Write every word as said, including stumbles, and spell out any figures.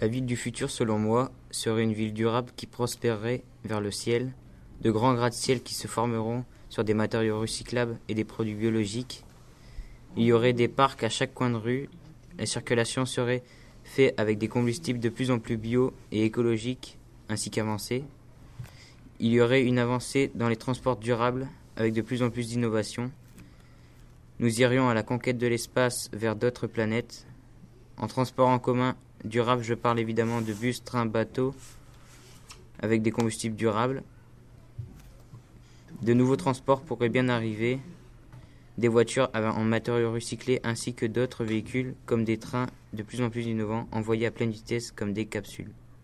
La ville du futur, selon moi, serait une ville durable qui prospérerait vers le ciel, de grands gratte-ciel qui se formeront sur des matériaux recyclables et des produits biologiques. Il y aurait des parcs à chaque coin de rue, la circulation serait faite avec des combustibles de plus en plus bio et écologiques, ainsi qu'avancés. Il y aurait une avancée dans les transports durables, avec de plus en plus d'innovations. Nous irions à la conquête de l'espace vers d'autres planètes. En transport en commun durable, je parle évidemment de bus, trains, bateaux, avec des combustibles durables. De nouveaux transports pourraient bien arriver, des voitures en matériaux recyclés ainsi que d'autres véhicules comme des trains de plus en plus innovants envoyés à pleine vitesse comme des capsules.